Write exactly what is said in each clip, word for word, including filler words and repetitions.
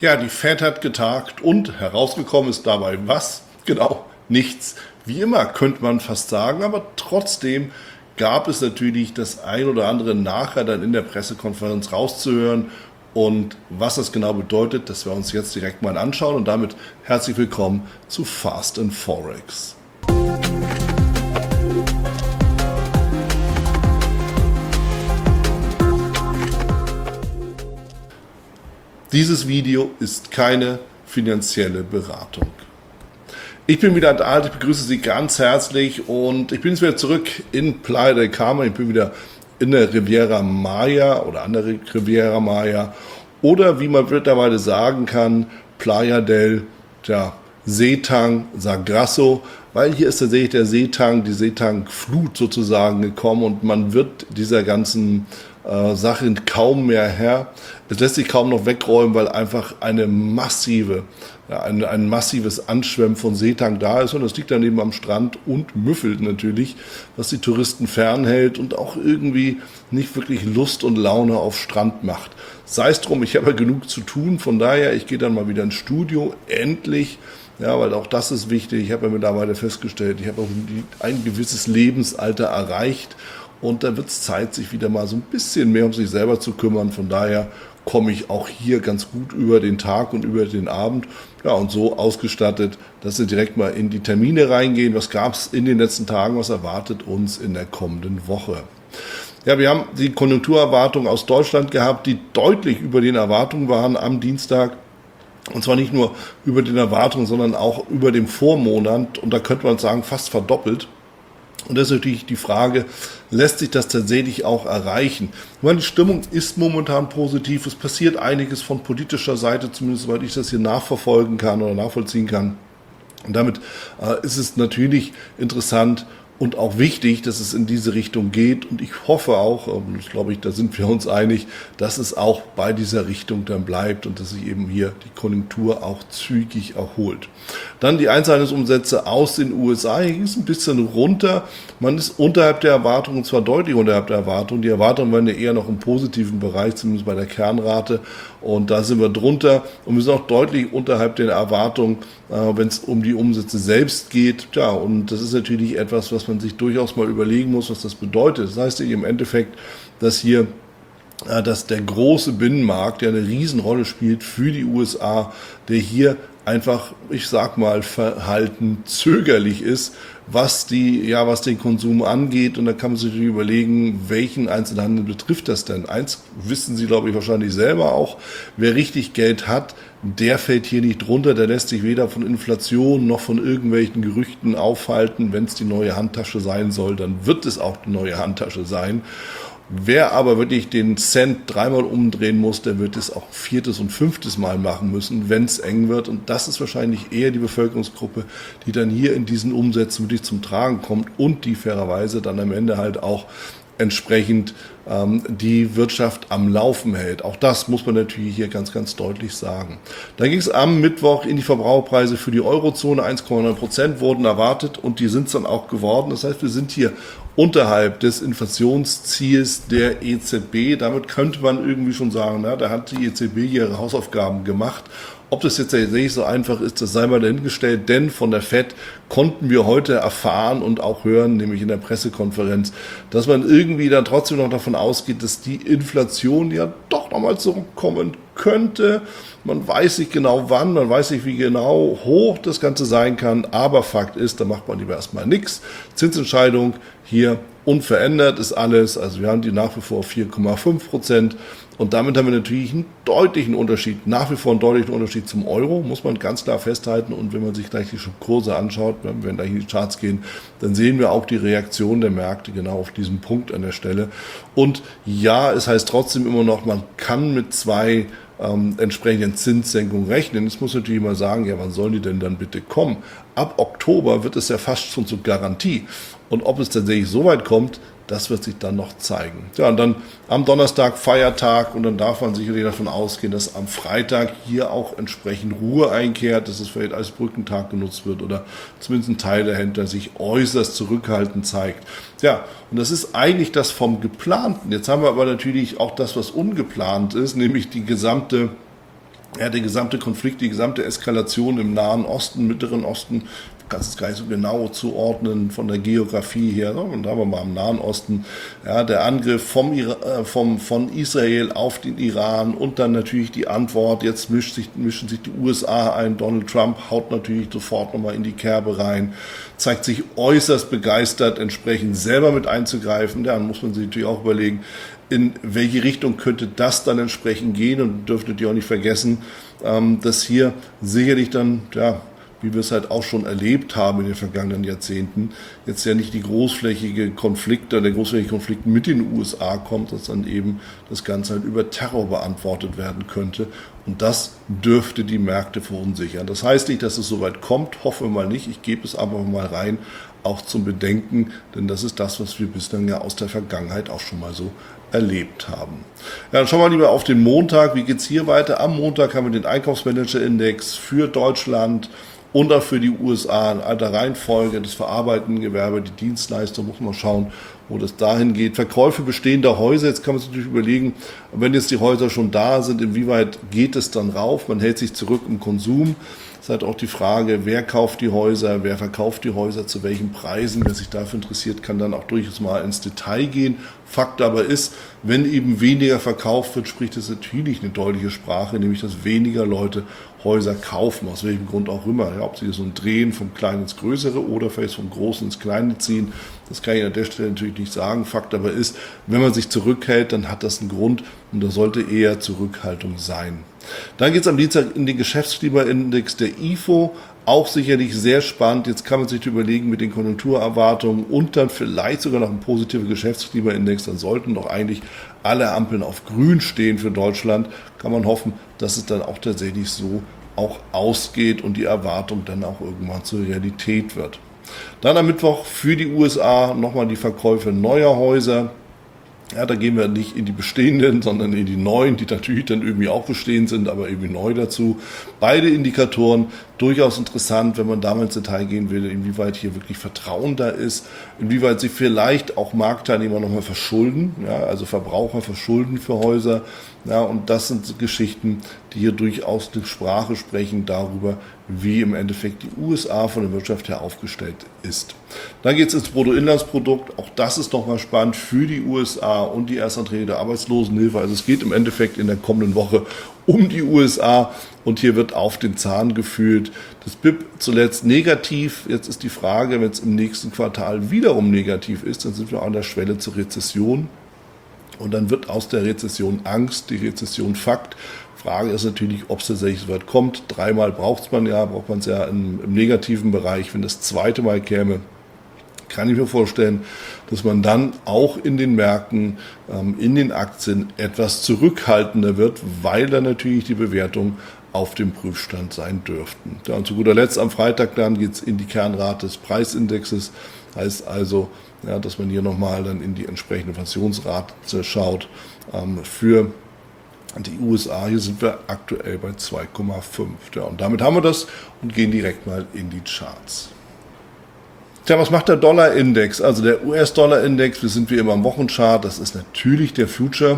Ja, die Fed hat getagt und herausgekommen ist dabei was? Genau, nichts. Wie immer könnte man fast sagen, aber trotzdem gab es natürlich das ein oder andere nachher dann in der Pressekonferenz rauszuhören. Und was das genau bedeutet, das werden wir uns jetzt direkt mal anschauen. Und damit herzlich willkommen zu Fast and Forex. Dieses Video ist keine finanzielle Beratung. Ich bin wieder da, ich begrüße Sie ganz herzlich und ich bin jetzt wieder zurück in Playa del Carmen. Ich bin wieder in der Riviera Maya oder an der Riviera Maya oder wie man mittlerweile sagen kann, Playa del ja, Seetang Sagrasso, weil hier ist tatsächlich der Seetang, die Seetang-Flut sozusagen gekommen und man wird dieser ganzen äh, Sache kaum mehr Herr. Es lässt sich kaum noch wegräumen, weil einfach eine massive, ja, ein, ein massives Anschwemmen von Seetang da ist und das liegt daneben am Strand und müffelt natürlich, was die Touristen fernhält und auch irgendwie nicht wirklich Lust und Laune auf Strand macht. Sei es drum, ich habe ja genug zu tun, von daher, ich gehe dann mal wieder ins Studio, endlich. Ja, weil auch das ist wichtig. Ich habe ja mittlerweile festgestellt, ich habe auch ein gewisses Lebensalter erreicht und da wird es Zeit, sich wieder mal so ein bisschen mehr um sich selber zu kümmern. Von daher komme ich auch hier ganz gut über den Tag und über den Abend. Ja, und so ausgestattet, dass wir direkt mal in die Termine reingehen. Was gab es in den letzten Tagen? Was erwartet uns in der kommenden Woche? Ja, wir haben die Konjunkturerwartungen aus Deutschland gehabt, die deutlich über den Erwartungen waren am Dienstag. Und zwar nicht nur über den Erwartungen, sondern auch über dem Vormonat. Und da könnte man sagen, fast verdoppelt. Und das ist natürlich die Frage, lässt sich das tatsächlich auch erreichen? Ich meine, die Stimmung ist momentan positiv. Es passiert einiges von politischer Seite, zumindest soweit ich das hier nachverfolgen kann oder nachvollziehen kann. Und damit äh, ist es natürlich interessant und auch wichtig, dass es in diese Richtung geht. Und ich hoffe auch, und ich glaube, da sind wir uns einig, dass es auch bei dieser Richtung dann bleibt und dass sich eben hier die Konjunktur auch zügig erholt. Dann die Einzelhandelsumsätze aus den U S A. Hier ging es ein bisschen runter. Man ist unterhalb der Erwartungen, und zwar deutlich unterhalb der Erwartungen. Die Erwartungen waren ja eher noch im positiven Bereich, zumindest bei der Kernrate. Und da sind wir drunter. Und wir sind auch deutlich unterhalb der Erwartungen, wenn es um die Umsätze selbst geht. Ja, und das ist natürlich etwas, was man sich durchaus mal überlegen muss, was das bedeutet. Das heißt im Endeffekt, dass hier dass der große Binnenmarkt, der eine Riesenrolle spielt für die U S A, der hier einfach, ich sag mal, verhalten zögerlich ist, was die, ja, was den Konsum angeht. Und da kann man sich natürlich überlegen, welchen Einzelhandel betrifft das denn? Eins wissen Sie, glaube ich, wahrscheinlich selber auch. Wer richtig Geld hat, der fällt hier nicht drunter. Der lässt sich weder von Inflation noch von irgendwelchen Gerüchten aufhalten. Wenn es die neue Handtasche sein soll, dann wird es auch die neue Handtasche sein. Wer aber wirklich den Cent dreimal umdrehen muss, der wird es auch viertes und fünftes Mal machen müssen, wenn es eng wird. Und das ist wahrscheinlich eher die Bevölkerungsgruppe, die dann hier in diesen Umsätzen wirklich zum Tragen kommt und die fairerweise dann am Ende halt auch entsprechend ähm, die Wirtschaft am Laufen hält. Auch das muss man natürlich hier ganz, ganz deutlich sagen. Dann ging es am Mittwoch in die Verbraucherpreise für die Eurozone. eins Komma neun Prozent wurden erwartet und die sind es dann auch geworden. Das heißt, wir sind hier unterhalb des Inflationsziels der E Z B. Damit könnte man irgendwie schon sagen, na, da hat die E Z B ihre Hausaufgaben gemacht. Ob das jetzt tatsächlich so einfach ist, das sei mal dahingestellt, denn von der Fed konnten wir heute erfahren und auch hören, nämlich in der Pressekonferenz, dass man irgendwie dann trotzdem noch davon ausgeht, dass die Inflation ja doch nochmal zurückkommen könnte. Man weiß nicht genau wann, man weiß nicht, wie genau hoch das Ganze sein kann, aber Fakt ist, da macht man lieber erstmal nichts. Zinsentscheidung hier unverändert ist alles, also wir haben die nach wie vor vier Komma fünf Prozent und damit haben wir natürlich einen deutlichen Unterschied, nach wie vor einen deutlichen Unterschied zum Euro, muss man ganz klar festhalten. Und wenn man sich gleich die Kurse anschaut, wenn wir gleich in die Charts gehen, dann sehen wir auch die Reaktion der Märkte genau auf diesen Punkt an der Stelle. Und ja, es heißt trotzdem immer noch, man kann mit zwei ähm, entsprechenden Zinssenkungen rechnen. Jetzt muss natürlich mal sagen, ja, wann sollen die denn dann bitte kommen? Ab Oktober wird es ja fast schon zur Garantie. Und ob es tatsächlich so weit kommt, das wird sich dann noch zeigen. Ja, und dann am Donnerstag Feiertag und dann darf man sicherlich davon ausgehen, dass am Freitag hier auch entsprechend Ruhe einkehrt, dass es vielleicht als Brückentag genutzt wird oder zumindest ein Teil der Händler sich äußerst zurückhaltend zeigt. Ja, und das ist eigentlich das vom Geplanten. Jetzt haben wir aber natürlich auch das, was ungeplant ist, nämlich die gesamte Ja, der gesamte Konflikt, die gesamte Eskalation im Nahen Osten, Mittleren Osten, das ist gar nicht so genau zuordnen von der Geografie her, und da haben wir mal im Nahen Osten, ja, der Angriff vom, äh, vom, von Israel auf den Iran und dann natürlich die Antwort, jetzt mischt sich, mischen sich die U S A ein, Donald Trump haut natürlich sofort nochmal in die Kerbe rein, zeigt sich äußerst begeistert, entsprechend selber mit einzugreifen. Dann muss man sich natürlich auch überlegen, in welche Richtung könnte das dann entsprechend gehen, und dürftet ihr auch nicht vergessen, dass hier sicherlich dann, ja, wie wir es halt auch schon erlebt haben in den vergangenen Jahrzehnten, jetzt ja nicht die großflächige Konflikte, der großflächige Konflikt mit den U S A kommt, dass dann eben das Ganze halt über Terror beantwortet werden könnte. Und das dürfte die Märkte verunsichern. Das heißt nicht, dass es soweit kommt, hoffen wir mal nicht. Ich gebe es aber mal rein, auch zum Bedenken, denn das ist das, was wir bislang ja aus der Vergangenheit auch schon mal so erlebt haben. Ja, dann schauen wir lieber auf den Montag. Wie geht's hier weiter? Am Montag haben wir den Einkaufsmanager-Index für Deutschland und auch für die U S A in alter Reihenfolge, das verarbeitende Gewerbe, die Dienstleister, muss man schauen, wo das dahin geht. Verkäufe bestehender Häuser, jetzt kann man sich natürlich überlegen, wenn jetzt die Häuser schon da sind, inwieweit geht es dann rauf? Man hält sich zurück im Konsum. Es ist halt auch die Frage, wer kauft die Häuser, wer verkauft die Häuser, zu welchen Preisen. Wer sich dafür interessiert, kann dann auch durchaus mal ins Detail gehen. Fakt aber ist, wenn eben weniger verkauft wird, spricht es natürlich eine deutliche Sprache, nämlich dass weniger Leute Häuser kaufen, aus welchem Grund auch immer. Ja, ob sie so ein Drehen vom Kleinen ins Größere oder vielleicht vom Großen ins Kleine ziehen, das kann ich an der Stelle natürlich nicht sagen. Fakt aber ist, wenn man sich zurückhält, dann hat das einen Grund, und da sollte eher Zurückhaltung sein. Dann geht es am Dienstag in den Geschäftsklimaindex der I F O, auch sicherlich sehr spannend. Jetzt kann man sich überlegen mit den Konjunkturerwartungen und dann vielleicht sogar noch ein positiver Geschäftsklimaindex, dann sollten doch eigentlich alle Ampeln auf grün stehen für Deutschland. Kann man hoffen, dass es dann auch tatsächlich so auch ausgeht und die Erwartung dann auch irgendwann zur Realität wird. Dann am Mittwoch für die U S A nochmal die Verkäufe neuer Häuser. Ja, da gehen wir nicht in die bestehenden, sondern in die neuen, die natürlich dann irgendwie auch bestehend sind, aber irgendwie neu dazu. Beide Indikatoren durchaus interessant, wenn man da mal ins Detail gehen will, inwieweit hier wirklich Vertrauen da ist, inwieweit sich vielleicht auch Marktteilnehmer nochmal verschulden, ja, also Verbraucher verschulden für Häuser. Ja, und das sind Geschichten, die hier durchaus eine Sprache sprechen darüber, wie im Endeffekt die U S A von der Wirtschaft her aufgestellt ist. Dann geht es ins Bruttoinlandsprodukt. Auch das ist nochmal spannend für die U S A und die Erstanträge der Arbeitslosenhilfe. Also es geht im Endeffekt in der kommenden Woche um die U S A, und hier wird auf den Zahn gefühlt. Das B I P zuletzt negativ. Jetzt ist die Frage, wenn es im nächsten Quartal wiederum negativ ist, dann sind wir an der Schwelle zur Rezession. Und dann wird aus der Rezession Angst, die Rezession Fakt. Frage ist natürlich, ob es tatsächlich so weit kommt. Dreimal braucht es man ja, braucht man es ja im, im negativen Bereich. Wenn das zweite Mal käme, kann ich mir vorstellen, dass man dann auch in den Märkten, ähm, in den Aktien etwas zurückhaltender wird, weil dann natürlich die Bewertungen auf dem Prüfstand sein dürften. Ja, und zu guter Letzt am Freitag dann geht es in die Kernrate des Preisindexes. Heißt also, ja, dass man hier nochmal dann in die entsprechende Inflationsrate schaut ähm, für die U S A. Hier sind wir aktuell bei zwei Komma fünf. Ja, und damit haben wir das und gehen direkt mal in die Charts. Tja, was macht der Dollar-Index? Also der U S-Dollar-Index, wir sind wie immer am Wochenchart, das ist natürlich der Future.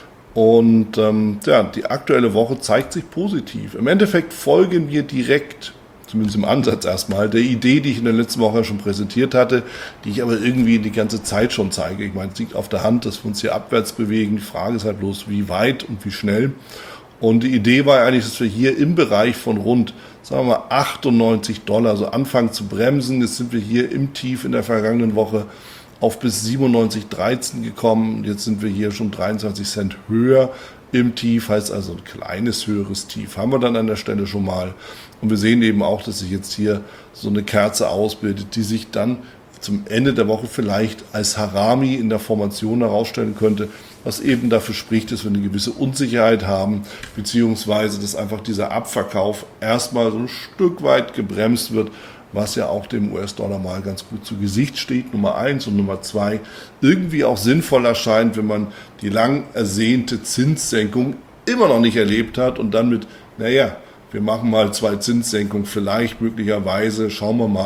Und ähm, ja, die aktuelle Woche zeigt sich positiv. Im Endeffekt folgen wir direkt, zumindest im Ansatz erstmal, der Idee, die ich in der letzten Woche schon präsentiert hatte, die ich aber irgendwie die ganze Zeit schon zeige. Ich meine, es liegt auf der Hand, dass wir uns hier abwärts bewegen. Die Frage ist halt bloß, wie weit und wie schnell. Und die Idee war eigentlich, dass wir hier im Bereich von rund, sagen wir mal, achtundneunzig Dollar, also anfangen zu bremsen. Jetzt sind wir hier im Tief in der vergangenen Woche auf bis siebenundneunzig Komma dreizehn gekommen. Jetzt sind wir hier schon dreiundzwanzig Cent höher im Tief, heißt also ein kleines höheres Tief haben wir dann an der Stelle schon mal. Und wir sehen eben auch, dass sich jetzt hier so eine Kerze ausbildet, die sich dann zum Ende der Woche vielleicht als Harami in der Formation herausstellen könnte, was eben dafür spricht, dass wir eine gewisse Unsicherheit haben, beziehungsweise dass einfach dieser Abverkauf erstmal so ein Stück weit gebremst wird, was ja auch dem U S-Dollar mal ganz gut zu Gesicht steht, Nummer eins, und Nummer zwei, irgendwie auch sinnvoll erscheint, wenn man die lang ersehnte Zinssenkung immer noch nicht erlebt hat und dann mit, naja, wir machen mal zwei Zinssenkungen, vielleicht möglicherweise, schauen wir mal,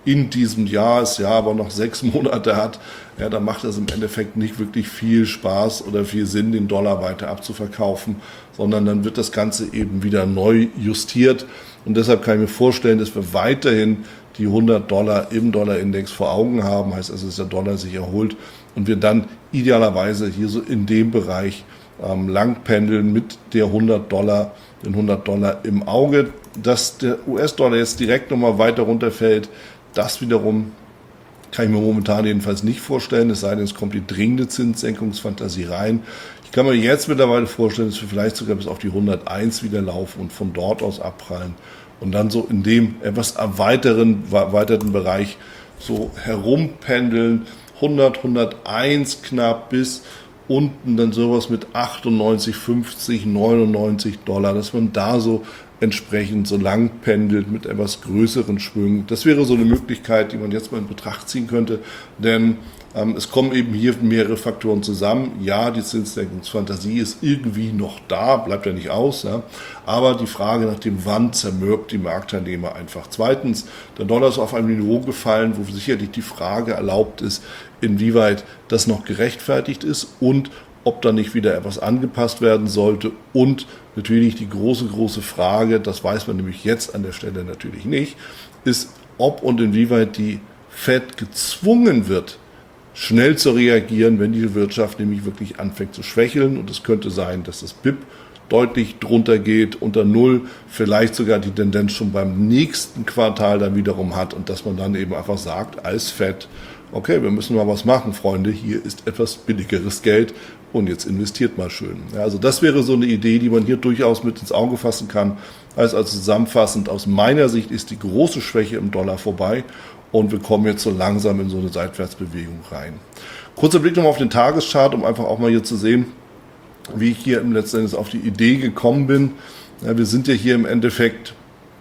in diesem Jahr, das Jahr aber noch sechs Monate hat, ja, dann macht es im Endeffekt nicht wirklich viel Spaß oder viel Sinn, den Dollar weiter abzuverkaufen, sondern dann wird das Ganze eben wieder neu justiert. Und deshalb kann ich mir vorstellen, dass wir weiterhin die hundert Dollar im Dollarindex vor Augen haben, heißt also, dass der Dollar sich erholt und wir dann idealerweise hier so in dem Bereich ähm, lang pendeln mit der hundert Dollar, den hundert Dollar im Auge. Dass der U S-Dollar jetzt direkt nochmal weiter runterfällt, das wiederum kann ich mir momentan jedenfalls nicht vorstellen, es sei denn, es kommt die dringende Zinssenkungsfantasie rein. Ich kann mir jetzt mittlerweile vorstellen, dass wir vielleicht sogar bis auf die hunderteins wieder laufen und von dort aus abprallen und dann so in dem etwas erweiterten, erweiterten Bereich so herumpendeln, hundert, hunderteins knapp bis unten dann sowas mit achtundneunzig, fünfzig, neunundneunzig Dollar, dass man da so entsprechend so lang pendelt mit etwas größeren Schwüngen. Das wäre so eine Möglichkeit, die man jetzt mal in Betracht ziehen könnte, denn ähm, es kommen eben hier mehrere Faktoren zusammen. Ja, die Zinssenkungsfantasie ist irgendwie noch da, bleibt ja nicht aus, ja? Aber die Frage nach dem Wann zermürbt die Marktteilnehmer einfach. Zweitens, der Dollar ist auf einem Niveau gefallen, wo sicherlich die Frage erlaubt ist, inwieweit das noch gerechtfertigt ist und ob da nicht wieder etwas angepasst werden sollte. Und natürlich die große, große Frage, das weiß man nämlich jetzt an der Stelle natürlich nicht, ist, ob und inwieweit die Fed gezwungen wird, schnell zu reagieren, wenn die Wirtschaft nämlich wirklich anfängt zu schwächeln. Und es könnte sein, dass das B I P deutlich drunter geht, unter Null, vielleicht sogar die Tendenz schon beim nächsten Quartal dann wiederum hat und dass man dann eben einfach sagt, als Fed, okay, wir müssen mal was machen, Freunde, hier ist etwas billigeres Geld und jetzt investiert mal schön. Ja, also das wäre so eine Idee, die man hier durchaus mit ins Auge fassen kann. Also, also zusammenfassend, aus meiner Sicht ist die große Schwäche im Dollar vorbei und wir kommen jetzt so langsam in so eine Seitwärtsbewegung rein. Kurzer Blick nochmal auf den Tageschart, um einfach auch mal hier zu sehen, wie ich hier im letzten Endes auf die Idee gekommen bin. Ja, wir sind ja hier im Endeffekt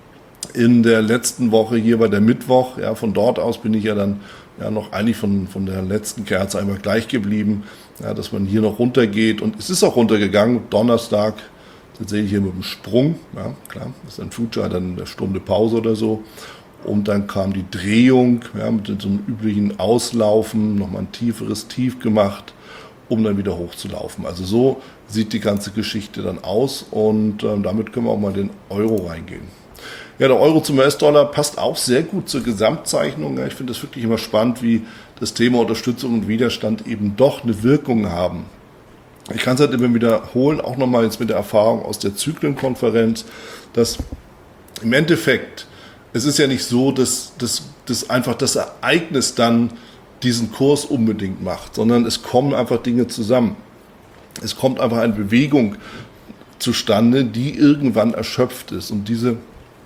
in der letzten Woche hier bei der Mittwoch. Ja, von dort aus bin ich ja dann ja noch eigentlich von, von der letzten Kerze einmal gleich geblieben, ja, dass man hier noch runtergeht. Und es ist auch runtergegangen, Donnerstag, das sehe ich hier mit dem Sprung. Ja, klar, das ist ein Future, dann eine Stunde Pause oder so. Und dann kam die Drehung, ja, mit so einem üblichen Auslaufen, nochmal ein tieferes Tief gemacht, um dann wieder hochzulaufen. Also so sieht die ganze Geschichte dann aus und äh, damit können wir auch mal in den Euro reingehen. Ja, der Euro zum U S-Dollar passt auch sehr gut zur Gesamtzeichnung. Ja, ich finde das wirklich immer spannend, wie das Thema Unterstützung und Widerstand eben doch eine Wirkung haben. Ich kann es halt immer wiederholen, auch nochmal jetzt mit der Erfahrung aus der Zyklenkonferenz, dass im Endeffekt, es ist ja nicht so, dass, dass, dass einfach das Ereignis dann diesen Kurs unbedingt macht, sondern es kommen einfach Dinge zusammen. Es kommt einfach eine Bewegung zustande, die irgendwann erschöpft ist. Und diese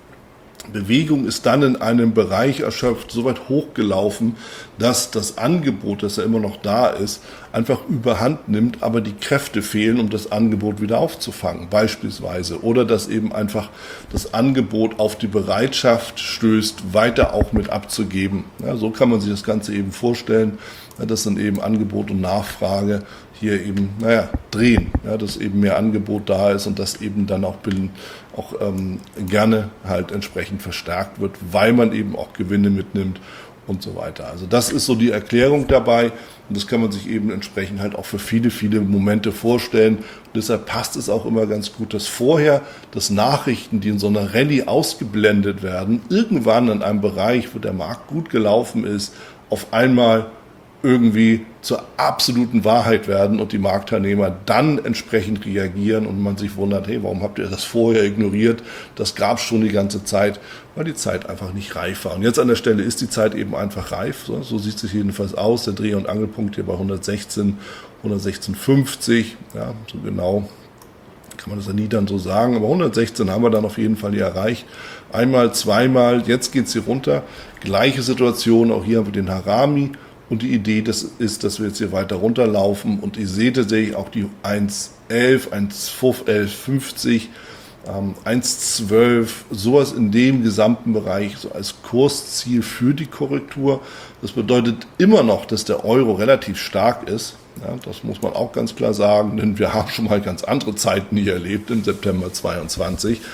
Bewegung ist dann in einem Bereich erschöpft, so weit hochgelaufen, dass das Angebot, das ja immer noch da ist, einfach überhand nimmt, aber die Kräfte fehlen, um das Angebot wieder aufzufangen, beispielsweise. Oder dass eben einfach das Angebot auf die Bereitschaft stößt, weiter auch mit abzugeben. Ja, so kann man sich das Ganze eben vorstellen, ja, dass dann eben Angebot und Nachfrage hier eben, naja, drehen, ja, dass eben mehr Angebot da ist und das eben dann auch, auch ähm, gerne halt entsprechend verstärkt wird, weil man eben auch Gewinne mitnimmt und so weiter. Also das ist so die Erklärung dabei und das kann man sich eben entsprechend halt auch für viele, viele Momente vorstellen. Und deshalb passt es auch immer ganz gut, dass vorher das Nachrichten, die in so einer Rallye ausgeblendet werden, irgendwann in einem Bereich, wo der Markt gut gelaufen ist, auf einmal irgendwie zur absoluten Wahrheit werden und die Marktteilnehmer dann entsprechend reagieren und man sich wundert, hey, warum habt ihr das vorher ignoriert? Das gab es schon die ganze Zeit, weil die Zeit einfach nicht reif war. Und jetzt an der Stelle ist die Zeit eben einfach reif. So, so sieht es jedenfalls aus. Der Dreh- und Angelpunkt hier bei hundertsechzehn, hundertsechzehn Komma fünfzig, ja, so genau kann man das ja nie dann so sagen, aber hundertsechzehn haben wir dann auf jeden Fall hier erreicht. Einmal, zweimal, jetzt geht es hier runter. Gleiche Situation, auch hier haben wir den Harami. Und die Idee das ist, dass wir jetzt hier weiter runterlaufen und ich sehe tatsächlich auch die eins elf, eins elf fünfzig, ähm, eins zwölf, sowas in dem gesamten Bereich so als Kursziel für die Korrektur. Das bedeutet immer noch, dass der Euro relativ stark ist. Ja, das muss man auch ganz klar sagen, denn wir haben schon mal ganz andere Zeiten hier erlebt im September zweiundzwanzig.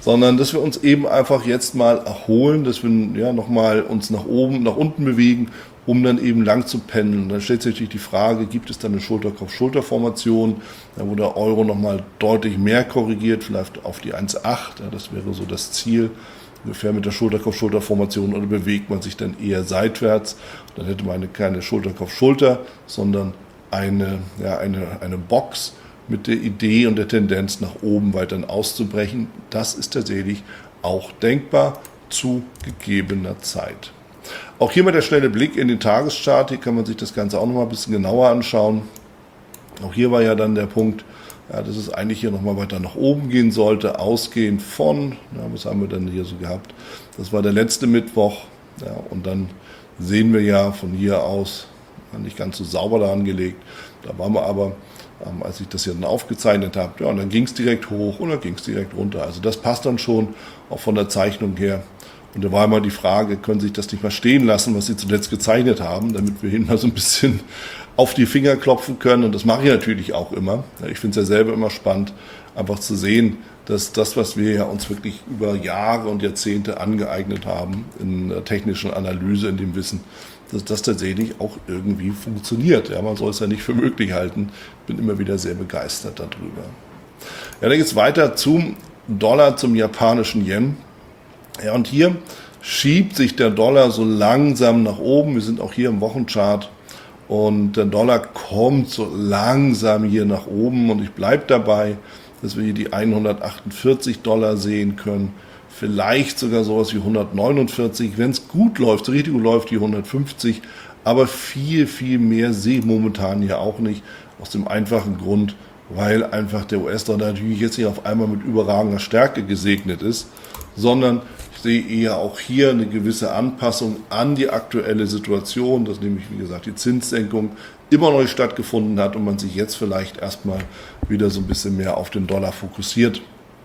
sondern dass wir uns eben einfach jetzt mal erholen, dass wir ja nochmal uns nach oben, nach unten bewegen, um dann eben lang zu pendeln. Und dann stellt sich natürlich die Frage, gibt es dann eine Schulterkopf-Schulter-Formation, wo der Euro nochmal deutlich mehr korrigiert, vielleicht auf die eins Komma acht, ja, das wäre so das Ziel, ungefähr mit der Schulterkopf-Schulter-Formation, oder bewegt man sich dann eher seitwärts. Dann hätte man eine, keine Schulterkopf-Schulter, sondern eine, ja, eine, eine Box mit der Idee und der Tendenz nach oben weiterhin auszubrechen. Das ist tatsächlich auch denkbar zu gegebener Zeit. Auch hier mal der schnelle Blick in den Tageschart. Hier kann man sich das Ganze auch noch mal ein bisschen genauer anschauen. Auch hier war ja dann der Punkt, ja, dass es eigentlich hier nochmal weiter nach oben gehen sollte, ausgehend von, ja, was haben wir denn hier so gehabt? Das war der letzte Mittwoch, ja, und dann sehen wir ja von hier aus, nicht ganz so sauber da angelegt, da waren wir aber, ähm, als ich das hier dann aufgezeichnet habe, ja, und dann ging es direkt hoch und dann ging es direkt runter. Also das passt dann schon, auch von der Zeichnung her. Und da war immer die Frage, können Sie sich das nicht mal stehen lassen, was Sie zuletzt gezeichnet haben, damit wir Ihnen mal so ein bisschen auf die Finger klopfen können. Und das mache ich natürlich auch immer. Ich finde es ja selber immer spannend, einfach zu sehen, dass das, was wir ja uns wirklich über Jahre und Jahrzehnte angeeignet haben in der technischen Analyse, in dem Wissen, dass das tatsächlich auch irgendwie funktioniert. Ja, man soll es ja nicht für möglich halten. Ich bin immer wieder sehr begeistert darüber. Ja, dann geht es weiter zum Dollar, zum japanischen Yen. Ja, und hier schiebt sich der Dollar so langsam nach oben. Wir sind auch hier im Wochenchart. Und der Dollar kommt so langsam hier nach oben. Und ich bleibe dabei, dass wir hier die hundertachtundvierzig Dollar sehen können. Vielleicht sogar sowas wie hundertneunundvierzig. Wenn es gut läuft, so richtig gut läuft, die hundertfünfzig. Aber viel, viel mehr sehe ich momentan hier auch nicht. Aus dem einfachen Grund, weil einfach der U S-Dollar natürlich jetzt nicht auf einmal mit überragender Stärke gesegnet ist, sondern ich sehe eher auch hier eine gewisse Anpassung an die aktuelle Situation, dass nämlich, wie gesagt, die Zinssenkung immer noch nicht stattgefunden hat und man sich jetzt vielleicht erstmal wieder so ein bisschen mehr auf den Dollar fokussiert,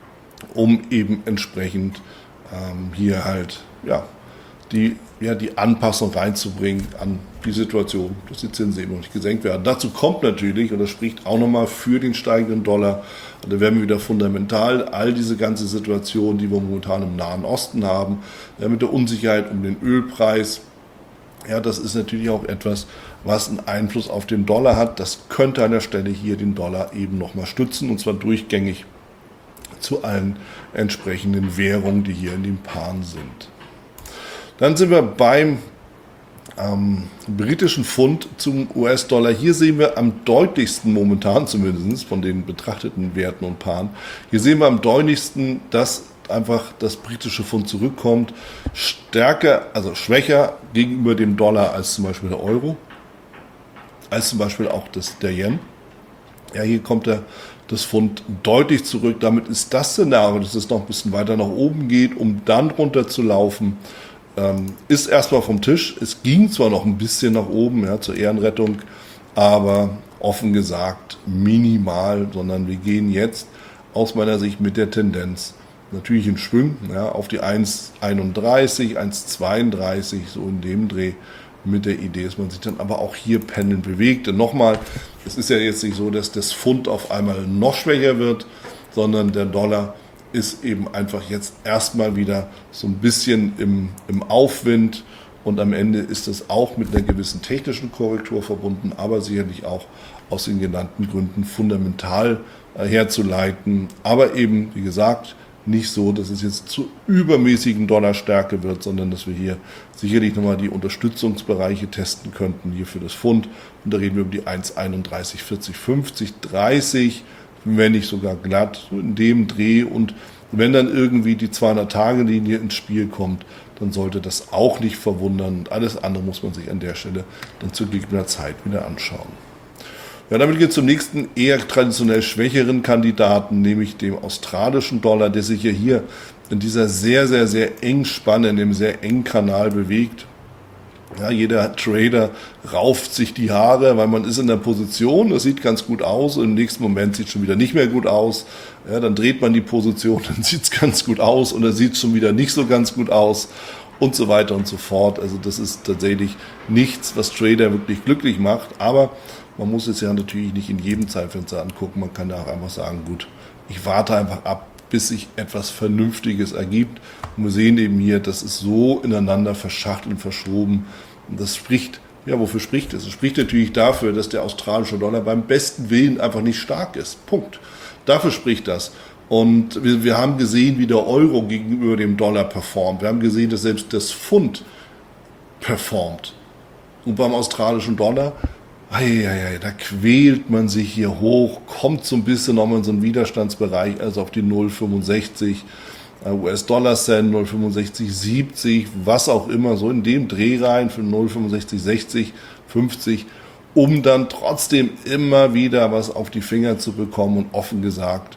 um eben entsprechend ähm, hier halt ja, die, ja, die Anpassung reinzubringen an die Situation, dass die Zinsen eben noch nicht gesenkt werden. Dazu kommt natürlich, und das spricht auch nochmal für den steigenden Dollar, und da werden wir wieder fundamental all diese ganze Situation, die wir momentan im Nahen Osten haben, ja, mit der Unsicherheit um den Ölpreis, ja, das ist natürlich auch etwas, was einen Einfluss auf den Dollar hat. Das könnte an der Stelle hier den Dollar eben nochmal stützen, und zwar durchgängig zu allen entsprechenden Währungen, die hier in den Paaren sind. Dann sind wir beim ähm, britischen Pfund zum U S-Dollar. Hier sehen wir am deutlichsten momentan zumindest von den betrachteten Werten und Paaren, hier sehen wir am deutlichsten, dass einfach das britische Pfund zurückkommt, stärker, also schwächer gegenüber dem Dollar als zum Beispiel der Euro, als zum Beispiel auch das, der Yen. Ja, hier kommt der, das Pfund deutlich zurück. Damit ist das Szenario, dass es noch ein bisschen weiter nach oben geht, um dann runter zu laufen, ähm, ist erstmal vom Tisch. Es ging zwar noch ein bisschen nach oben, ja, zur Ehrenrettung, aber offen gesagt minimal, sondern wir gehen jetzt aus meiner Sicht mit der Tendenz natürlich in Schwung, ja, auf die eins Komma einunddreißig, eins Komma zweiunddreißig, so in dem Dreh, mit der Idee, dass man sich dann aber auch hier pendelnd bewegt. Und nochmal, es ist ja jetzt nicht so, dass das Pfund auf einmal noch schwächer wird, sondern der Dollar ist eben einfach jetzt erstmal wieder so ein bisschen im, im Aufwind, und am Ende ist das auch mit einer gewissen technischen Korrektur verbunden, aber sicherlich auch aus den genannten Gründen fundamental äh, herzuleiten, aber eben, wie gesagt, nicht so, dass es jetzt zu übermäßigen Dollarstärke wird, sondern dass wir hier sicherlich nochmal die Unterstützungsbereiche testen könnten, hier für das Pfund. Und da reden wir über die eins Komma einunddreißig, vierzig, fünfzig, dreißig, wenn nicht sogar glatt, so in dem Dreh. Und wenn dann irgendwie die zweihundert-Tage-Linie ins Spiel kommt, dann sollte das auch nicht verwundern. Und alles andere muss man sich an der Stelle dann zu gegebener Zeit wieder anschauen. Ja, damit geht es zum nächsten, eher traditionell schwächeren Kandidaten, nämlich dem australischen Dollar, der sich ja hier in dieser sehr, sehr, sehr engen Spanne, in dem sehr engen Kanal bewegt. Ja, jeder Trader rauft sich die Haare, weil man ist in der Position, das sieht ganz gut aus, und im nächsten Moment sieht es schon wieder nicht mehr gut aus. Ja, dann dreht man die Position, dann sieht es ganz gut aus, und dann sieht es schon wieder nicht so ganz gut aus, und so weiter und so fort. Also das ist tatsächlich nichts, was Trader wirklich glücklich macht, aber man muss es ja natürlich nicht in jedem Zeitfenster angucken. Man kann ja auch einfach sagen, gut, ich warte einfach ab, bis sich etwas Vernünftiges ergibt. Und wir sehen eben hier, das ist so ineinander verschachtelt und verschoben. Und das spricht, ja, wofür spricht es? Es spricht natürlich dafür, dass der australische Dollar beim besten Willen einfach nicht stark ist. Punkt. Dafür spricht das. Und wir, wir haben gesehen, wie der Euro gegenüber dem Dollar performt. Wir haben gesehen, dass selbst das Pfund performt. Und beim australischen Dollar, ei, ei, ei, da quält man sich hier hoch, kommt so ein bisschen nochmal in so einen Widerstandsbereich, also auf die null Komma fünfundsechzig U S-Dollar-Cent, null Komma fünfundsechzig siebzig, was auch immer, so in dem Dreh rein für null Komma fünfundsechzig sechzig, fünfzig, um dann trotzdem immer wieder was auf die Finger zu bekommen. Und offen gesagt,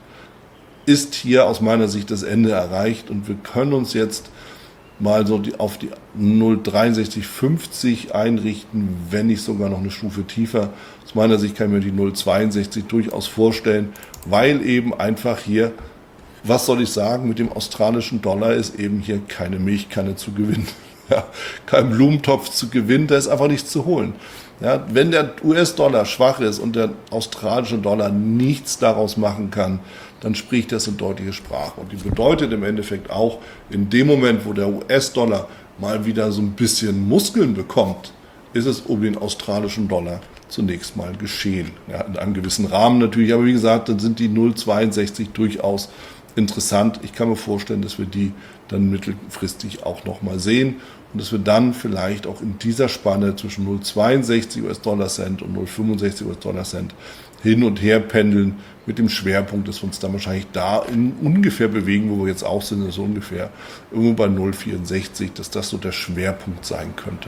ist hier aus meiner Sicht das Ende erreicht und wir können uns jetzt mal so die, auf die null Komma dreiundsechzig fünfzig einrichten, wenn nicht sogar noch eine Stufe tiefer. Aus meiner Sicht kann ich mir die null Komma zweiundsechzig durchaus vorstellen, weil eben einfach hier, was soll ich sagen, mit dem australischen Dollar ist eben hier keine Milchkanne zu gewinnen. Ja, kein Blumentopf zu gewinnen, da ist einfach nichts zu holen. Ja, wenn der U S-Dollar schwach ist und der australische Dollar nichts daraus machen kann, dann spricht das in deutliche Sprache. Und die bedeutet im Endeffekt auch, in dem Moment, wo der U S-Dollar mal wieder so ein bisschen Muskeln bekommt, ist es um den australischen Dollar zunächst mal geschehen. Ja, in einem gewissen Rahmen natürlich, aber wie gesagt, dann sind die null Komma zweiundsechzig durchaus interessant. Ich kann mir vorstellen, dass wir die dann mittelfristig auch nochmal sehen und dass wir dann vielleicht auch in dieser Spanne zwischen null Komma zweiundsechzig U S-Dollar-Cent und null Komma fünfundsechzig U S-Dollar-Cent hin und her pendeln, mit dem Schwerpunkt, dass wir uns dann wahrscheinlich da in ungefähr bewegen, wo wir jetzt auch sind, so ungefähr irgendwo bei null Komma vierundsechzig, dass das so der Schwerpunkt sein könnte.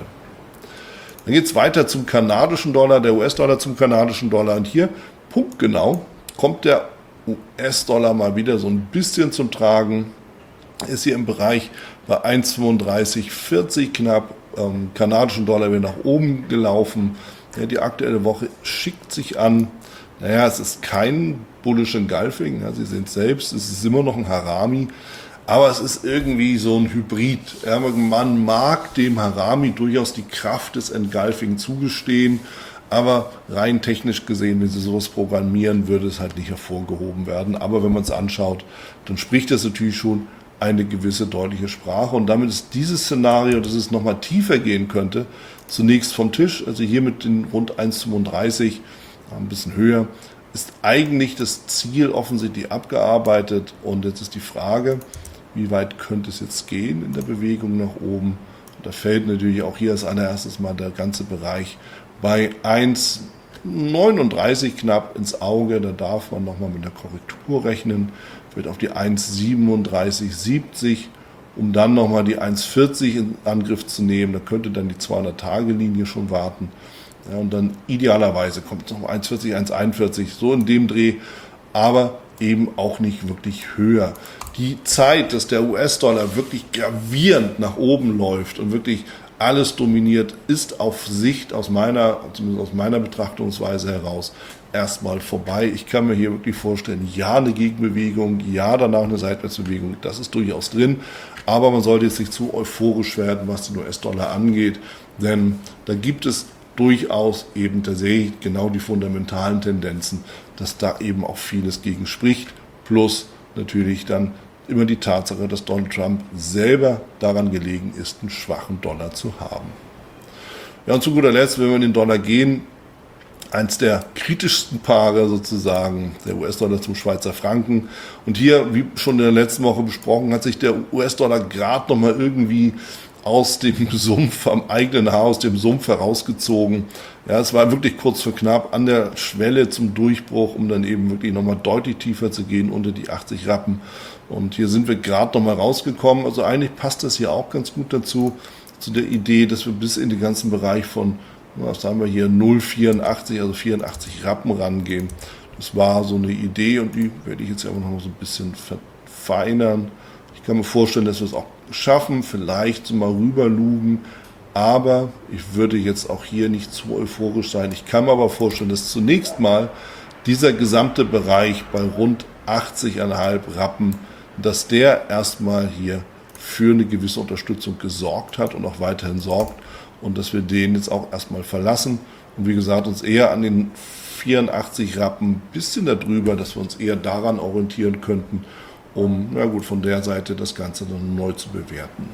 Dann geht es weiter zum kanadischen Dollar, der U S-Dollar zum kanadischen Dollar. Und hier, punktgenau, kommt der U S-Dollar mal wieder so ein bisschen zum Tragen. Ist hier im Bereich bei eins Komma fünfunddreißig vierzig knapp. Ähm, kanadischen Dollar wird nach oben gelaufen. Ja, die aktuelle Woche schickt sich an. Naja, es ist kein Bullish Engulfing. Ja, Sie sehen es selbst, es ist immer noch ein Harami. Aber es ist irgendwie so ein Hybrid. Ja, man mag dem Harami durchaus die Kraft des Engulfing zugestehen, aber rein technisch gesehen, wenn Sie sowas programmieren, würde es halt nicht hervorgehoben werden. Aber wenn man es anschaut, dann spricht das natürlich schon eine gewisse deutliche Sprache. Und damit ist dieses Szenario, dass es nochmal tiefer gehen könnte, zunächst vom Tisch. Also hier mit den rund eins Komma fünfunddreißig, ein bisschen höher, ist eigentlich das Ziel offensichtlich abgearbeitet. Und jetzt ist die Frage, wie weit könnte es jetzt gehen in der Bewegung nach oben? Und da fällt natürlich auch hier als allererstes mal der ganze Bereich bei eins Komma neununddreißig knapp ins Auge. Da darf man nochmal mit einer Korrektur rechnen. Wird auf die eins Komma siebenunddreißig siebzig, um dann nochmal die eins Komma vierzig in Angriff zu nehmen. Da könnte dann die zweihundert-Tage-Linie schon warten. Ja, und dann idealerweise kommt es noch eins Komma vierzig, eins Komma einundvierzig, so in dem Dreh, aber eben auch nicht wirklich höher. Die Zeit, dass der U S-Dollar wirklich gravierend nach oben läuft und wirklich alles dominiert, ist auf Sicht aus meiner, zumindest aus meiner Betrachtungsweise heraus, erstmal vorbei. Ich kann mir hier wirklich vorstellen, ja, eine Gegenbewegung, ja, danach eine Seitwärtsbewegung, das ist durchaus drin, aber man sollte jetzt nicht zu euphorisch werden, was den U S-Dollar angeht, denn da gibt es durchaus eben tatsächlich genau die fundamentalen Tendenzen, dass da eben auch vieles gegen spricht, plus natürlich dann immer die Tatsache, dass Donald Trump selber daran gelegen ist, einen schwachen Dollar zu haben. Ja, und zu guter Letzt, wenn wir in den Dollar gehen, eins der kritischsten Paare sozusagen, der U S-Dollar zum Schweizer Franken. Und hier, wie schon in der letzten Woche besprochen, hat sich der U S-Dollar gerade nochmal irgendwie aus dem Sumpf, am eigenen Haar, aus dem Sumpf herausgezogen. Ja, es war wirklich kurz vor knapp an der Schwelle zum Durchbruch, um dann eben wirklich nochmal deutlich tiefer zu gehen, unter die achtzig Rappen. Und hier sind wir gerade nochmal rausgekommen. Also eigentlich passt das hier auch ganz gut dazu, zu der Idee, dass wir bis in den ganzen Bereich von, was sagen wir hier, null Komma vierundachtzig, also vierundachtzig Rappen rangehen. Das war so eine Idee und die werde ich jetzt einfach noch so ein bisschen verfeinern. Ich kann mir vorstellen, dass wir es auch schaffen, vielleicht so mal rüberlugen, aber ich würde jetzt auch hier nicht zu euphorisch sein. Ich kann mir aber vorstellen, dass zunächst mal dieser gesamte Bereich bei rund achtzig Komma fünf Rappen, dass der erstmal hier für eine gewisse Unterstützung gesorgt hat und auch weiterhin sorgt und dass wir den jetzt auch erstmal verlassen und wie gesagt uns eher an den vierundachtzig Rappen, ein bisschen darüber, dass wir uns eher daran orientieren könnten um, na gut, von der Seite das Ganze dann neu zu bewerten.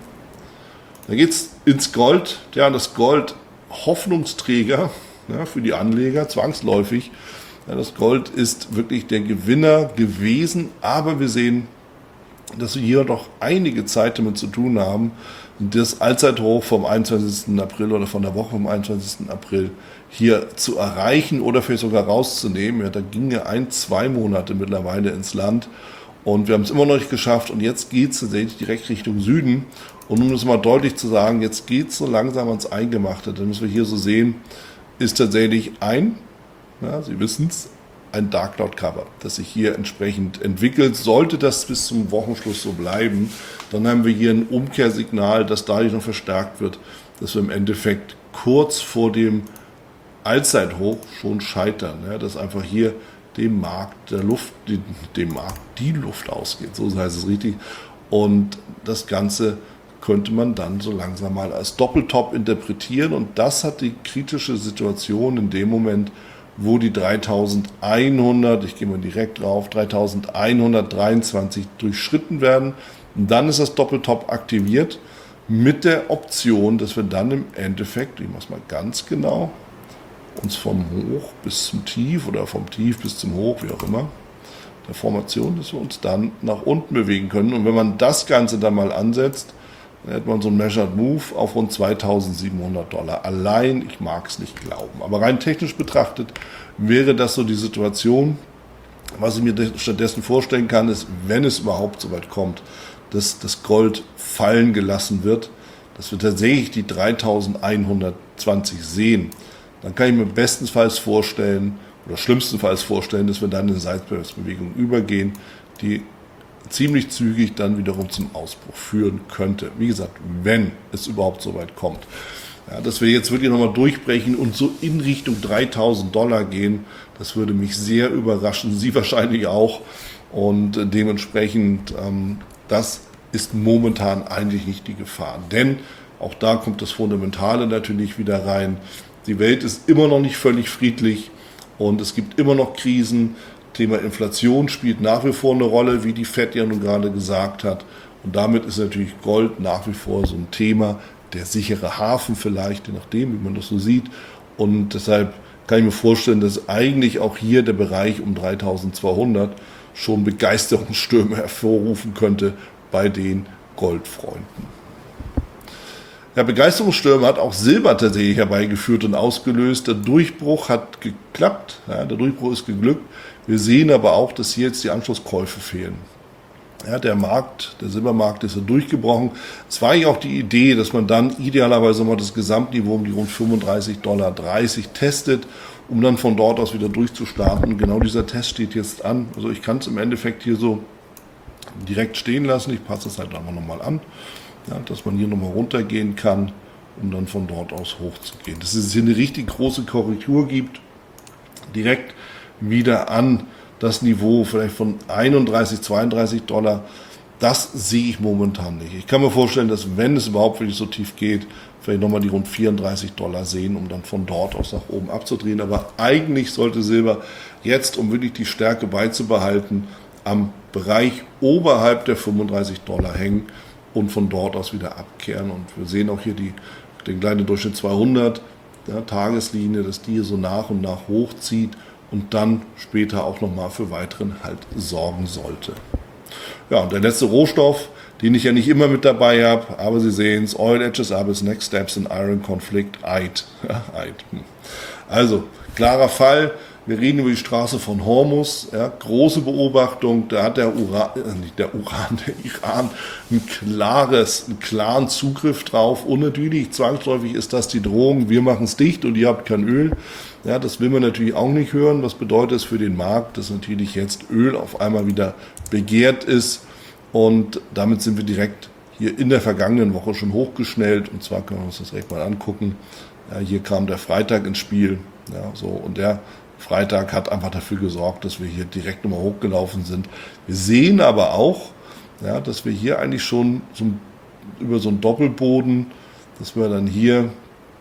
Dann geht es ins Gold. Ja, das Gold Hoffnungsträger, ja, für die Anleger, zwangsläufig. Ja, das Gold ist wirklich der Gewinner gewesen, aber wir sehen, dass wir hier doch einige Zeit damit zu tun haben, das Allzeithoch vom einundzwanzigsten April oder von der Woche vom einundzwanzigsten April hier zu erreichen oder vielleicht sogar rauszunehmen. Ja, da ging ja ein, zwei Monate mittlerweile ins Land und wir haben es immer noch nicht geschafft und jetzt geht es tatsächlich direkt Richtung Süden. Und um das mal deutlich zu sagen, jetzt geht es so langsam ans Eingemachte. Denn was wir hier so sehen, ist tatsächlich ein, ja, Sie wissen es, ein Dark Cloud Cover, das sich hier entsprechend entwickelt. Sollte das bis zum Wochenschluss so bleiben, dann haben wir hier ein Umkehrsignal, das dadurch noch verstärkt wird, dass wir im Endeffekt kurz vor dem Allzeithoch schon scheitern. Ja, dass einfach hier dem Markt der Luft, dem Markt die Luft ausgeht, so heißt es richtig. Und das Ganze könnte man dann so langsam mal als Doppeltop interpretieren. Und das hat die kritische Situation in dem Moment, wo die dreitausendeinhundert, ich gehe mal direkt drauf, dreitausendeinhundertdreiundzwanzig durchschritten werden. Und dann ist das Doppeltop aktiviert mit der Option, dass wir dann im Endeffekt, ich mache es mal ganz genau, uns vom Hoch bis zum Tief oder vom Tief bis zum Hoch, wie auch immer, der Formation, dass wir uns dann nach unten bewegen können. Und wenn man das Ganze dann mal ansetzt, dann hätte man so einen Measured Move auf rund zweitausendsiebenhundert Dollar. Allein, ich mag es nicht glauben. Aber rein technisch betrachtet wäre das so die Situation. Was ich mir stattdessen vorstellen kann, ist, wenn es überhaupt so weit kommt, dass das Gold fallen gelassen wird, dass wir tatsächlich die dreitausendeinhundertzwanzig sehen, dann kann ich mir bestenfalls vorstellen, oder schlimmstenfalls vorstellen, dass wir dann in eine Seitwärtsbewegung übergehen, die ziemlich zügig dann wiederum zum Ausbruch führen könnte. Wie gesagt, wenn es überhaupt so weit kommt. Ja, dass wir jetzt wirklich nochmal durchbrechen und so in Richtung dreitausend Dollar gehen, das würde mich sehr überraschen, Sie wahrscheinlich auch. Und dementsprechend, ähm, das ist momentan eigentlich nicht die Gefahr. Denn auch da kommt das Fundamentale natürlich wieder rein. Die Welt ist immer noch nicht völlig friedlich und es gibt immer noch Krisen. Thema Inflation spielt nach wie vor eine Rolle, wie die Fed ja nun gerade gesagt hat. Und damit ist natürlich Gold nach wie vor so ein Thema, der sichere Hafen vielleicht, je nachdem, wie man das so sieht. Und deshalb kann ich mir vorstellen, dass eigentlich auch hier der Bereich um dreitausendzweihundert schon Begeisterungsstürme hervorrufen könnte bei den Goldfreunden. Ja, Begeisterungsstürme hat auch Silber tatsächlich herbeigeführt und ausgelöst. Der Durchbruch hat geklappt, ja, der Durchbruch ist geglückt. Wir sehen aber auch, dass hier jetzt die Anschlusskäufe fehlen. Ja, der Markt, der Silbermarkt ist ja durchgebrochen. Es war ja auch die Idee, dass man dann idealerweise mal das Gesamtniveau um die rund fünfunddreißig Komma dreißig Dollar testet, um dann von dort aus wieder durchzustarten. Und genau dieser Test steht jetzt an. Also ich kann es im Endeffekt hier so direkt stehen lassen. Ich passe es halt einfach nochmal an. Ja, dass man hier nochmal runtergehen kann, um dann von dort aus hochzugehen. Dass es hier eine richtig große Korrektur gibt, direkt wieder an das Niveau vielleicht von einunddreißig, zweiunddreißig Dollar, das sehe ich momentan nicht. Ich kann mir vorstellen, dass wenn es überhaupt wirklich so tief geht, vielleicht nochmal die rund vierunddreißig Dollar sehen, um dann von dort aus nach oben abzudrehen. Aber eigentlich sollte Silber jetzt, um wirklich die Stärke beizubehalten, am Bereich oberhalb der fünfunddreißig Dollar hängen und von dort aus wieder abkehren. Und wir sehen auch hier die, den kleinen Durchschnitt zweihundert, ja, Tageslinie, dass die hier so nach und nach hochzieht und dann später auch nochmal für weiteren Halt sorgen sollte. Ja, und der letzte Rohstoff, den ich ja nicht immer mit dabei habe, aber Sie sehen es, Oil Edges Abyss, Next Steps in Iron Conflict, E I D. Ja, E I D. Also, klarer Fall. Wir reden über die Straße von Hormuz, ja, große Beobachtung, da hat der Uran, äh, nicht der Uran, der Iran ein klares, einen klaren Zugriff drauf. Und natürlich, zwangsläufig ist das die Drohung, wir machen es dicht und ihr habt kein Öl. Ja, das will man natürlich auch nicht hören. Was bedeutet es für den Markt, dass natürlich jetzt Öl auf einmal wieder begehrt ist. Und damit sind wir direkt hier in der vergangenen Woche schon hochgeschnellt. Und zwar können wir uns das direkt mal angucken. Ja, hier kam der Freitag ins Spiel. Ja, so, und der Freitag hat einfach dafür gesorgt, dass wir hier direkt nochmal hochgelaufen sind. Wir sehen aber auch, ja, dass wir hier eigentlich schon so über so einen Doppelboden, dass wir dann hier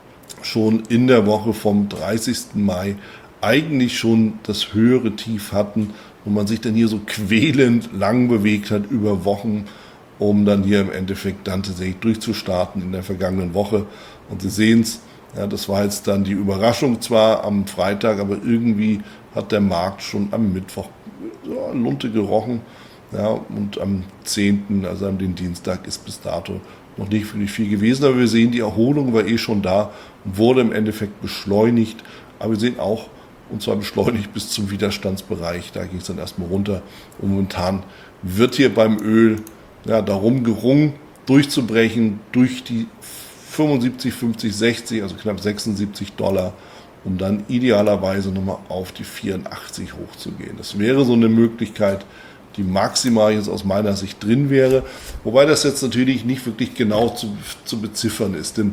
schon in der Woche vom dreißigsten Mai eigentlich schon das höhere Tief hatten, und man sich dann hier so quälend lang bewegt hat über Wochen, um dann hier im Endeffekt dann tatsächlich durchzustarten in der vergangenen Woche. Und Sie sehen es, ja, das war jetzt dann die Überraschung zwar am Freitag, aber irgendwie hat der Markt schon am Mittwoch ja, Lunte gerochen. Ja, und am zehnten, also am den Dienstag, ist bis dato noch nicht wirklich viel gewesen. Aber wir sehen, die Erholung war eh schon da und wurde im Endeffekt beschleunigt. Aber wir sehen auch, und zwar beschleunigt bis zum Widerstandsbereich. Da ging es dann erstmal runter. Und momentan wird hier beim Öl ja, darum gerungen, durchzubrechen durch die fünfundsiebzig, fünfzig, sechzig, also knapp sechsundsiebzig Dollar, um dann idealerweise nochmal auf die vierundachtzig hochzugehen. Das wäre so eine Möglichkeit, die maximal jetzt aus meiner Sicht drin wäre, wobei das jetzt natürlich nicht wirklich genau zu, zu beziffern ist, denn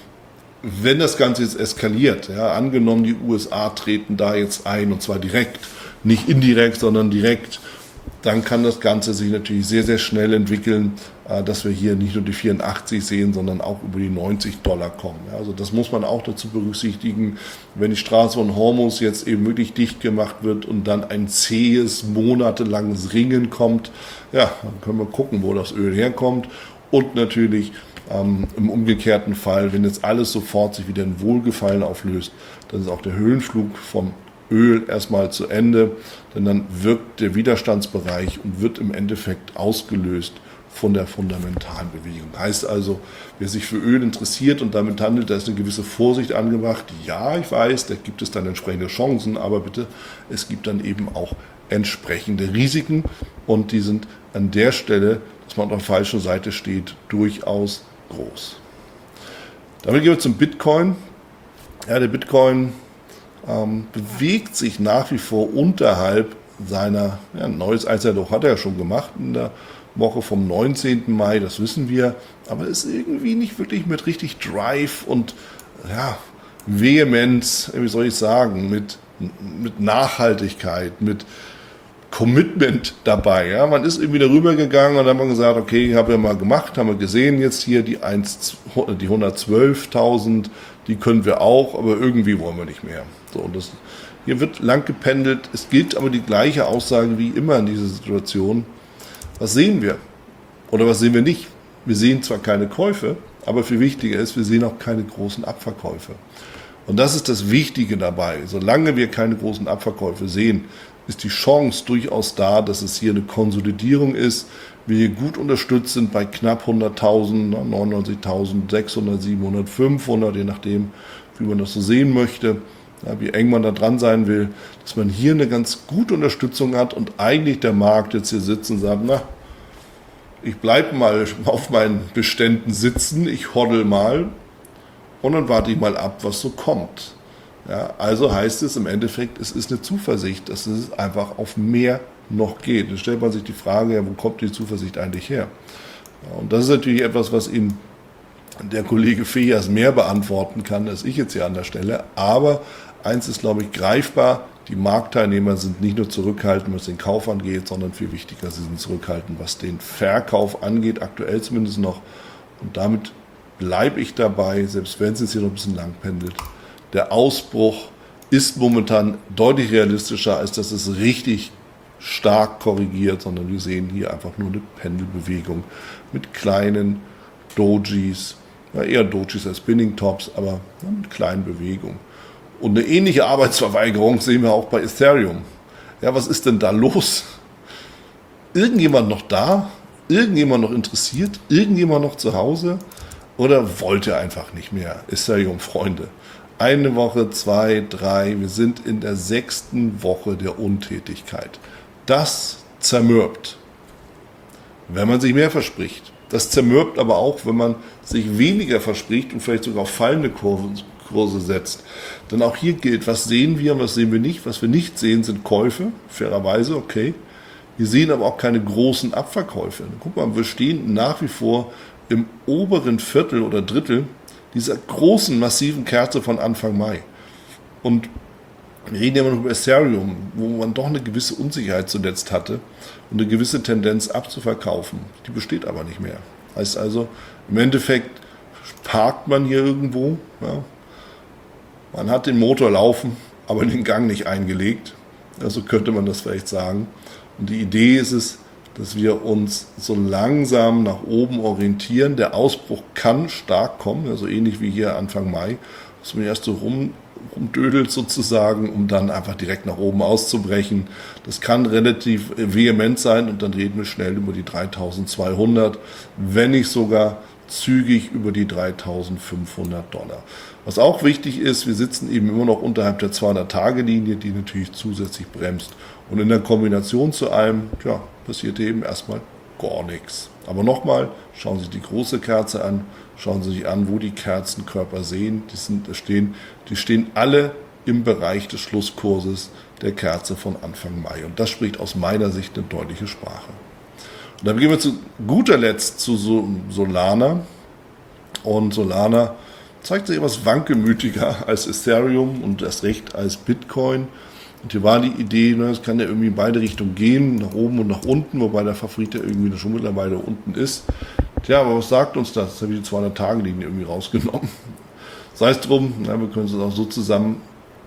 wenn das Ganze jetzt eskaliert, ja, angenommen die U S A treten da jetzt ein und zwar direkt, nicht indirekt, sondern direkt, dann kann das Ganze sich natürlich sehr, sehr schnell entwickeln, dass wir hier nicht nur die vierundachtzig sehen, sondern auch über die neunzig Dollar kommen. Also das muss man auch dazu berücksichtigen, wenn die Straße von Hormuz jetzt eben wirklich dicht gemacht wird und dann ein zähes, monatelanges Ringen kommt, ja, dann können wir gucken, wo das Öl herkommt. Und natürlich ähm, im umgekehrten Fall, wenn jetzt alles sofort sich wieder in Wohlgefallen auflöst, dann ist auch der Höhenflug vom Öl erstmal zu Ende, denn dann wirkt der Widerstandsbereich und wird im Endeffekt ausgelöst von der fundamentalen Bewegung. Heißt also, wer sich für Öl interessiert und damit handelt, da ist eine gewisse Vorsicht angebracht. Ja, ich weiß, da gibt es dann entsprechende Chancen, aber bitte, es gibt dann eben auch entsprechende Risiken und die sind an der Stelle, dass man auf der falschen Seite steht, durchaus groß. Damit gehen wir zum Bitcoin. Ja, der Bitcoin ähm, bewegt sich nach wie vor unterhalb seiner, ja, neues Allzeithoch hat er ja schon gemacht in der Woche vom neunzehnten Mai, das wissen wir, aber ist irgendwie nicht wirklich mit richtig Drive und ja, Vehemenz, wie soll ich sagen, mit, mit Nachhaltigkeit, mit Commitment dabei. Ja. Man ist irgendwie darüber gegangen und dann hat man gesagt, okay, habe ja mal gemacht, haben wir gesehen jetzt hier die, die hundertzwölftausend, die können wir auch, aber irgendwie wollen wir nicht mehr. So, und das, hier wird lang gependelt, es gilt aber die gleiche Aussage wie immer in dieser Situation. Was sehen wir? Oder was sehen wir nicht? Wir sehen zwar keine Käufe, aber viel wichtiger ist, wir sehen auch keine großen Abverkäufe. Und das ist das Wichtige dabei. Solange wir keine großen Abverkäufe sehen, ist die Chance durchaus da, dass es hier eine Konsolidierung ist. Wir hier gut unterstützt sind bei knapp hunderttausend, neunundneunzigtausend, sechshundert, siebenhundert, fünfhundert, je nachdem, wie man das so sehen möchte. Ja, wie eng man da dran sein will, dass man hier eine ganz gute Unterstützung hat und eigentlich der Markt jetzt hier sitzt und sagt, na, ich bleibe mal auf meinen Beständen sitzen, ich hoddel mal und dann warte ich mal ab, was so kommt. Ja, also heißt es im Endeffekt, es ist eine Zuversicht, dass es einfach auf mehr noch geht. Dann stellt man sich die Frage, ja, wo kommt die Zuversicht eigentlich her? Ja, und das ist natürlich etwas, was Ihnen der Kollege Fejas mehr beantworten kann, als ich jetzt hier an der Stelle. Aber eins ist, glaube ich, greifbar. Die Marktteilnehmer sind nicht nur zurückhaltend, was den Kauf angeht, sondern viel wichtiger, sie sind zurückhaltend, was den Verkauf angeht, aktuell zumindest noch. Und damit bleibe ich dabei, selbst wenn es jetzt hier noch ein bisschen lang pendelt. Der Ausbruch ist momentan deutlich realistischer, als dass es richtig stark korrigiert, sondern wir sehen hier einfach nur eine Pendelbewegung mit kleinen Dojis, ja, eher Dojis als Spinning Tops, aber ja, mit kleinen Bewegungen. Und eine ähnliche Arbeitsverweigerung sehen wir auch bei Ethereum. Ja, was ist denn da los? Irgendjemand noch da? Irgendjemand noch interessiert? Irgendjemand noch zu Hause? Oder wollte einfach nicht mehr? Ethereum-Freunde. Eine Woche, zwei, drei, wir sind in der sechsten Woche der Untätigkeit. Das zermürbt, wenn man sich mehr verspricht. Das zermürbt aber auch, wenn man sich weniger verspricht und vielleicht sogar auf fallende Kurse setzt. Denn auch hier gilt, was sehen wir und was sehen wir nicht. Was wir nicht sehen, sind Käufe, fairerweise, okay. Wir sehen aber auch keine großen Abverkäufe. Guck mal, wir stehen nach wie vor im oberen Viertel oder Drittel dieser großen, massiven Kerze von Anfang Mai. Und wir reden ja immer noch über Ethereum, wo man doch eine gewisse Unsicherheit zuletzt hatte und eine gewisse Tendenz abzuverkaufen. Die besteht aber nicht mehr. Heißt also, im Endeffekt parkt man hier irgendwo. Ja. Man hat den Motor laufen, aber den Gang nicht eingelegt. Also könnte man das vielleicht sagen. Und die Idee ist es, dass wir uns so langsam nach oben orientieren. Der Ausbruch kann stark kommen, also ähnlich wie hier Anfang Mai, dass man erst so rum, rumdödelt sozusagen, um dann einfach direkt nach oben auszubrechen. Das kann relativ vehement sein und dann reden wir schnell über die dreitausendzweihundert, wenn nicht sogar zügig über die dreitausendfünfhundert Dollar. Was auch wichtig ist, wir sitzen eben immer noch unterhalb der zweihundert-Tage-Linie, die natürlich zusätzlich bremst. Und in der Kombination zu allem, ja, passiert eben erstmal gar nichts. Aber nochmal, schauen Sie die große Kerze an, schauen Sie sich an, wo die Kerzenkörper sehen. Die, sind, stehen, die stehen alle im Bereich des Schlusskurses der Kerze von Anfang Mai. Und das spricht aus meiner Sicht eine deutliche Sprache. Und dann gehen wir zu guter Letzt zu Solana. Und Solana zeigt sich etwas wankelmütiger als Ethereum und erst recht als Bitcoin. Und hier war die Idee, es kann ja irgendwie in beide Richtungen gehen, nach oben und nach unten, wobei der Favorit ja irgendwie schon mittlerweile unten ist. Tja, aber was sagt uns das? Jetzt habe ich die zweihundert-Tage-Linie irgendwie rausgenommen. Sei es drum, ja, wir können es auch so zusammen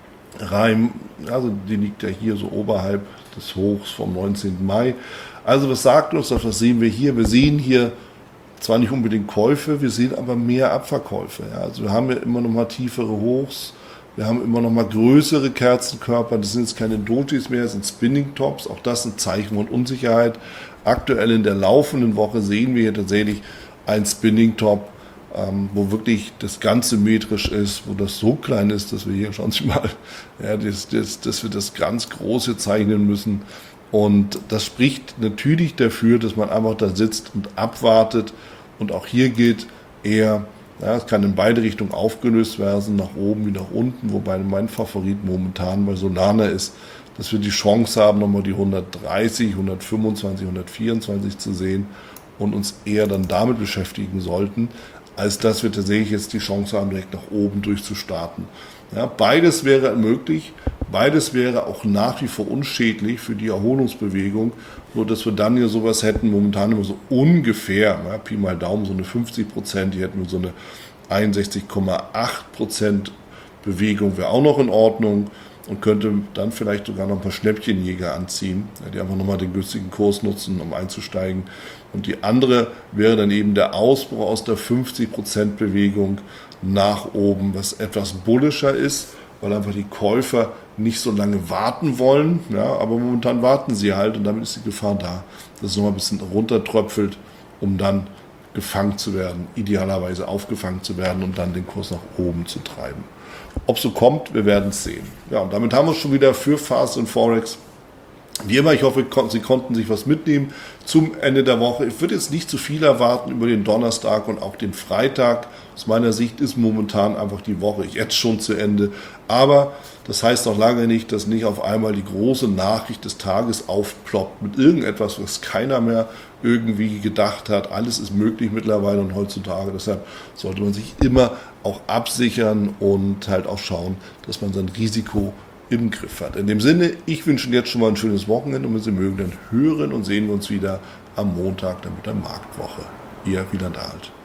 reimen. Also die liegt ja hier so oberhalb des Hochs vom neunzehnten Mai. Also was sagt uns das? Was sehen wir hier? Wir sehen hier zwar nicht unbedingt Käufe, wir sehen aber mehr Abverkäufe. Ja. Also wir haben ja immer noch mal tiefere Hochs, wir haben immer noch mal größere Kerzenkörper, das sind jetzt keine Dojis mehr, das sind Spinning Tops, auch das ein Zeichen von Unsicherheit. Aktuell in der laufenden Woche sehen wir hier tatsächlich ein Spinning Top, ähm, wo wirklich das Ganze metrisch ist, wo das so klein ist, dass wir hier, schauen Sie mal, ja, das, das, dass wir das ganz Große zeichnen müssen. Und das spricht natürlich dafür, dass man einfach da sitzt und abwartet. Und auch hier gilt eher, ja, es kann in beide Richtungen aufgelöst werden, nach oben wie nach unten, wobei mein Favorit momentan bei Solana ist, dass wir die Chance haben, nochmal die hundertdreißig, hundertfünfundzwanzig, hundertvierundzwanzig zu sehen und uns eher dann damit beschäftigen sollten, als dass wir tatsächlich jetzt die Chance haben, direkt nach oben durchzustarten. Ja, beides wäre möglich, beides wäre auch nach wie vor unschädlich für die Erholungsbewegung, nur dass wir dann hier sowas hätten, momentan immer so ungefähr, ja, Pi mal Daumen, so eine fünfzig Prozent, die hätten wir so eine einundsechzig Komma acht Prozent Bewegung, wäre auch noch in Ordnung und könnte dann vielleicht sogar noch ein paar Schnäppchenjäger anziehen, ja, die einfach nochmal den günstigen Kurs nutzen, um einzusteigen. Und die andere wäre dann eben der Ausbruch aus der fünfzig Prozent Bewegung nach oben, was etwas bullischer ist, weil einfach die Käufer nicht so lange warten wollen, ja, aber momentan warten sie halt und damit ist die Gefahr da, dass es nochmal ein bisschen runtertröpfelt, um dann gefangen zu werden, idealerweise aufgefangen zu werden und dann den Kurs nach oben zu treiben. Ob so kommt, wir werden es sehen. Ja, und damit haben wir es schon wieder für Fast und Forex. Wie immer, ich hoffe, Sie konnten sich was mitnehmen zum Ende der Woche. Ich würde jetzt nicht zu viel erwarten über den Donnerstag und auch den Freitag. Aus meiner Sicht ist momentan einfach die Woche jetzt schon zu Ende. Aber das heißt noch lange nicht, dass nicht auf einmal die große Nachricht des Tages aufploppt mit irgendetwas, was keiner mehr irgendwie gedacht hat. Alles ist möglich mittlerweile und heutzutage. Deshalb sollte man sich immer auch absichern und halt auch schauen, dass man sein Risiko im Griff hat. In dem Sinne, ich wünsche Ihnen jetzt schon mal ein schönes Wochenende und wenn Sie mögen, dann hören und sehen wir uns wieder am Montag dann mit der Marktwoche. Ihr Wieland Alt.